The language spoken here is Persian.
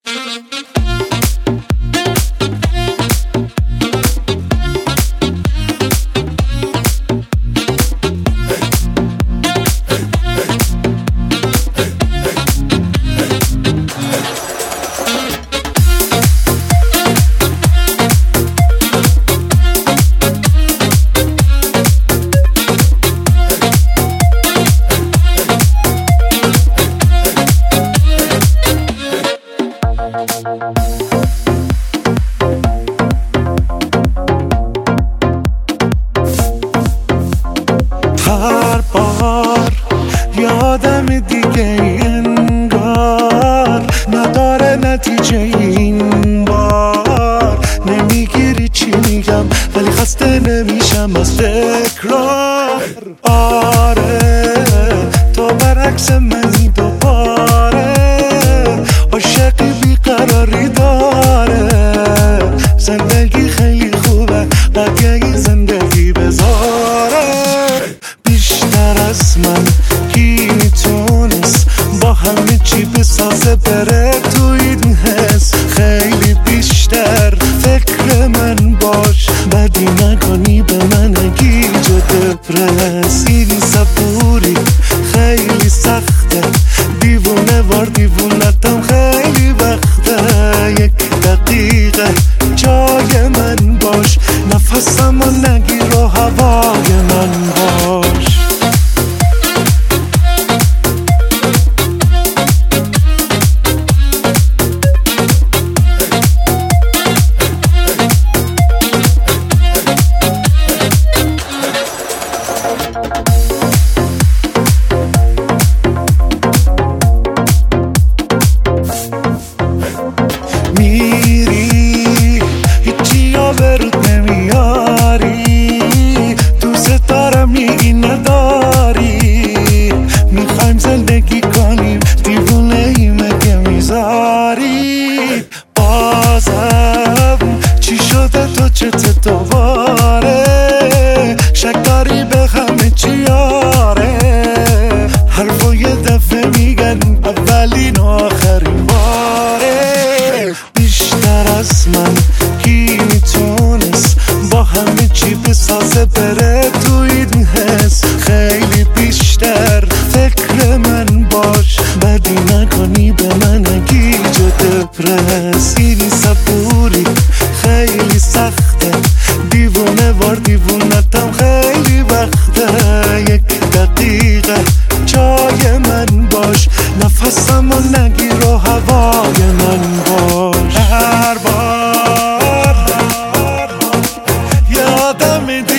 هر بار یادم دیگه انگار نداره نتیجه این بار. نمیگیری چی میگم ولی خسته نمیشم از تکرار. آره تو برعکس منی دوباره، عاشقی بیقراری داره. زندگی خیلی خوبه قدیه زندگی بذاره. بیشتر از من کی میتونست با همه چی بسازه بره تو این حس. خیلی بیشتر فکر من باش، بدی نکنی به من گیج و دپرس. این صبوری خیلی سخته، دیوونه وار دیوونتم خیلی وقته. یک دقیقه جای من باش، نفسم و نگیر و هوای من باش. میری هیچی ها برود نمیاری، دوست دارم میگی نداری. میخوایم زندگی کنیم دیوونه ای مگه میذاری؟ بازم چی شده تو چته دوباره؟ شک داری به همه چی آره؟ حرفو یه دفعه میگن اولین و آخرین باره. بیشتر از من کی میتونست با همه چی بسازه بره تو این حس. خیلی بیشتر فکر من باش، بدی نکنی به من گیج و دپرس. این صبوری خیلی سخته، دیوونه وار دیوونتم خیلی وقته. یک دقیقه جای من باش، نفسم و نگیر و هوای من باش. هر بار یادم